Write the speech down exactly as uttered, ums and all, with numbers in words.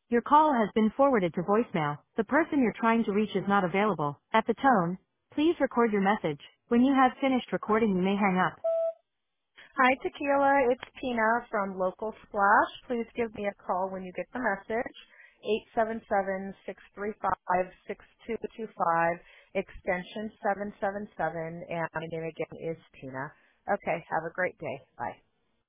Your call has been forwarded to voicemail. The person you're trying to reach is not available. At the tone, please record your message. When you have finished recording, you may hang up. Hi, Tequila. It's Tina from Local Splash. Please give me a call when you get the message. eight seven seven, six three five, six two two five, extension seven seven seven, and my name again is Tina. Okay, have a great day. Bye.